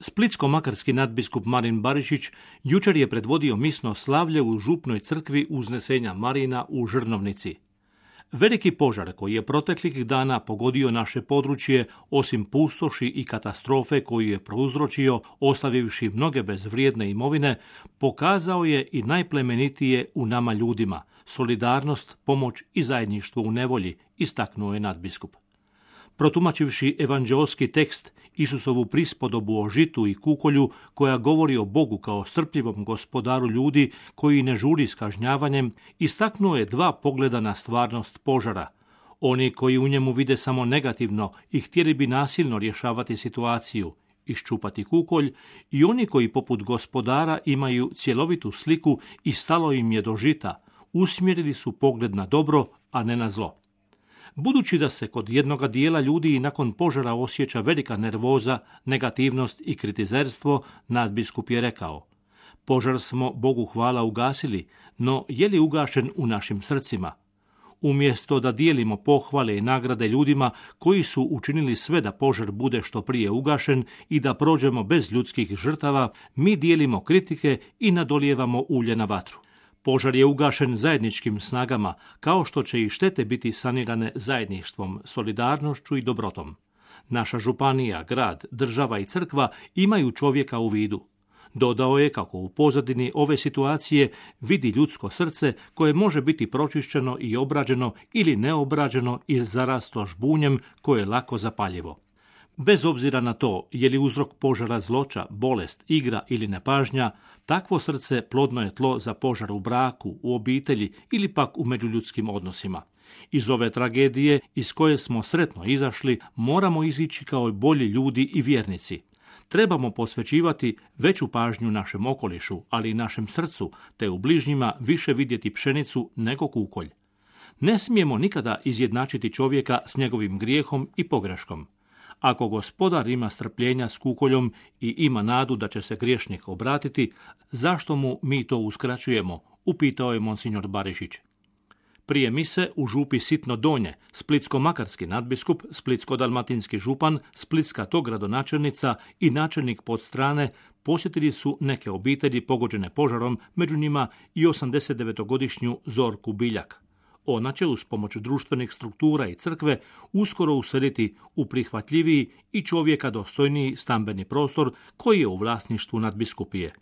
Splitsko-makarski nadbiskup Marin Barišić jučer je predvodio misno slavlje u župnoj crkvi Uznesenja Marina u Žrnovnici. Veliki požar koji je proteklih dana pogodio naše područje, osim pustoši i katastrofe koju je prouzročio, ostavivši mnoge bez vrijedne imovine, pokazao je i najplemenitije u nama ljudima, solidarnost, pomoć i zajedništvo u nevolji, istaknuo je nadbiskup. Protumačivši evanđeolski tekst, Isusovu prispodobu o žitu i kukolju koja govori o Bogu kao strpljivom gospodaru ljudi koji ne žuri s kažnjavanjem, istaknuo je dva pogleda na stvarnost požara. Oni koji u njemu vide samo negativno i htjeli bi nasilno rješavati situaciju, iščupati kukolj, i oni koji poput gospodara imaju cjelovitu sliku i stalo im je do žita, usmjerili su pogled na dobro, a ne na zlo. Budući da se kod jednoga dijela ljudi i nakon požara osjeća velika nervoza, negativnost i kritizerstvo, nadbiskup je rekao: požar smo, Bogu hvala, ugasili, no je li ugašen u našim srcima? Umjesto da dijelimo pohvale i nagrade ljudima koji su učinili sve da požar bude što prije ugašen i da prođemo bez ljudskih žrtava, mi dijelimo kritike i nadolijevamo ulje na vatru. Požar je ugašen zajedničkim snagama, kao što će i štete biti sanirane zajedništvom, solidarnošću i dobrotom. Naša županija, grad, država i crkva imaju čovjeka u vidu. Dodao je kako u pozadini ove situacije vidi ljudsko srce koje može biti pročišćeno i obrađeno ili neobrađeno i zarasto žbunjem koje je lako zapaljivo. Bez obzira na to je li uzrok požara zloća, bolest, igra ili nepažnja, takvo srce plodno je tlo za požar u braku, u obitelji ili pak u međuljudskim odnosima. Iz ove tragedije iz koje smo sretno izašli moramo izići kao bolji ljudi i vjernici. Trebamo posvećivati veću pažnju našem okolišu, ali i našem srcu, te u bližnjima više vidjeti pšenicu nego kukolj. Ne smijemo nikada izjednačiti čovjeka s njegovim grijehom i pogreškom. Ako gospodar ima strpljenja s kukoljom i ima nadu da će se griješnik obratiti, zašto mu mi to uskraćujemo? Upitao je monsignor Barišić. Prije mise u župi Sitno Donje, splitsko-makarski nadbiskup, splitsko-dalmatinski župan, splitska gradonačelnica i načelnik Podstrane posjetili su neke obitelji pogođene požarom, među njima i 89-godišnju Zorku Biljak. Ona će uz pomoć društvenih struktura i crkve uskoro useliti u prihvatljiviji i čovjeka dostojniji stambeni prostor koji je u vlasništvu nadbiskupije.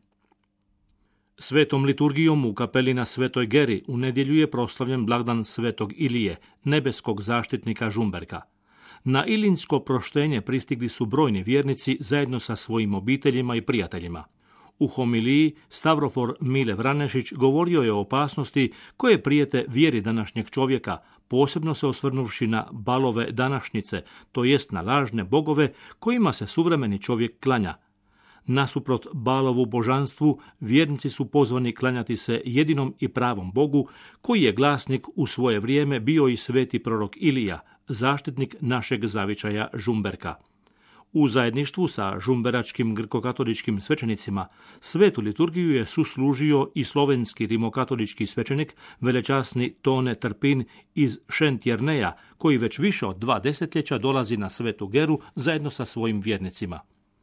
Svetom liturgijom u kapeli na Svetoj Geri u nedjelju je proslavljen blagdan Svetog Ilije, nebeskog zaštitnika Žumberka. Na ilinsko proštenje pristigli su brojni vjernici zajedno sa svojim obiteljima i prijateljima. U homiliji Stavrofor Mile Vranešić govorio je o opasnosti koje prijete vjeri današnjeg čovjeka, posebno se osvrnuvši na balove današnjice, to jest na lažne bogove kojima se suvremeni čovjek klanja. Nasuprot balovu božanstvu, vjernici su pozvani klanjati se jedinom i pravom Bogu, koji je glasnik u svoje vrijeme bio i sveti prorok Ilija, zaštitnik našeg zavičaja Žumberka. U zajedništvu sa žumberačkim grkokatoličkim svećenicima svetu liturgiju je suslužio i slovenski rimokatolički svećenik, velečasni Tone Trpin iz Šentjerneja, koji već više od 2 desetljeća dolazi na Svetu Geru zajedno sa svojim vjernicima.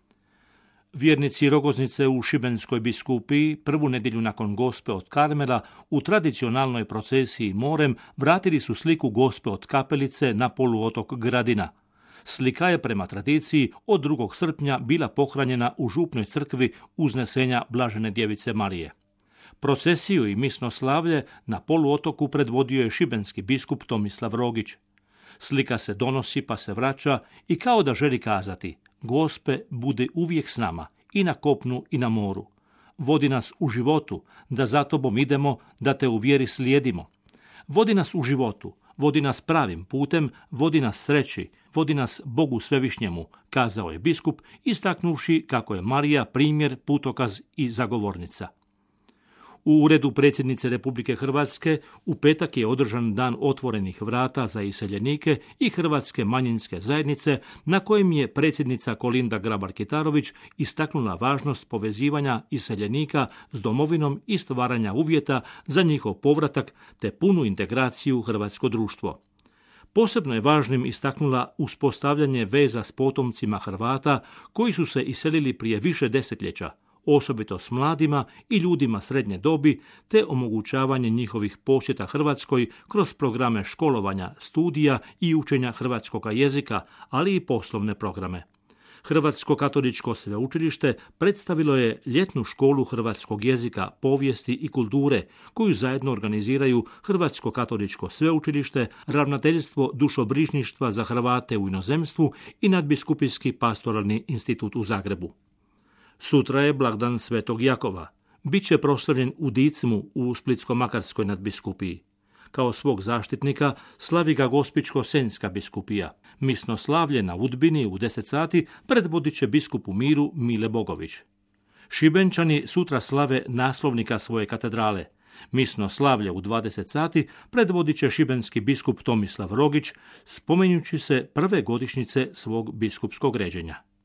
Vjernici Rogoznice u Šibenskoj biskupiji prvu nedjelju nakon Gospe od Karmela u tradicionalnoj procesiji morem vratili su sliku Gospe od Kapelice na poluotok Gradina. Slika je prema tradiciji od 2. srpnja bila pohranjena u župnoj crkvi Uznesenja Blažene djevice Marije. Procesiju i misno slavlje na poluotoku predvodio je šibenski biskup Tomislav Rogić. Slika se donosi pa se vraća i kao da želi kazati: Gospe, budi uvijek s nama, i na kopnu i na moru. Vodi nas u životu, da za tobom idemo, da te u vjeri slijedimo. Vodi nas u životu, vodi nas pravim putem, vodi nas sreći, vodi nas Bogu svevišnjemu, kazao je biskup, istaknuvši kako je Marija primjer, putokaz i zagovornica. U uredu predsjednice Republike Hrvatske u petak je održan dan otvorenih vrata za iseljenike i hrvatske manjinske zajednice, na kojem je predsjednica Kolinda Grabar-Kitarović istaknula važnost povezivanja iseljenika s domovinom i stvaranja uvjeta za njihov povratak te punu integraciju u hrvatsko društvo. Posebno je važnim istaknula uspostavljanje veza s potomcima Hrvata koji su se iselili prije više desetljeća, osobito s mladima i ljudima srednje dobi, te omogućavanje njihovih posjeta Hrvatskoj kroz programe školovanja, studija i učenja hrvatskog jezika, ali i poslovne programe. Hrvatsko katoličko sveučilište predstavilo je ljetnu školu hrvatskog jezika, povijesti i kulture, koju zajedno organiziraju Hrvatsko katoličko sveučilište, Ravnateljstvo dušobrižništva za Hrvate u inozemstvu i Nadbiskupijski pastoralni institut u Zagrebu. Sutra je blagdan Svetog Jakova. Biće proslavljen u Dicmu u Splitsko-makarskoj nadbiskupiji. Kao svog zaštitnika slavi ga Gospićko-senjska biskupija. Misno slavlje na Udbini u 10 sati predvodit će biskup u miru Mile Bogović. Šibenčani sutra slave naslovnika svoje katedrale. Misno slavlje u 20 sati predvodit će šibenski biskup Tomislav Rogić, spominjući se prve godišnjice svog biskupskog ređenja.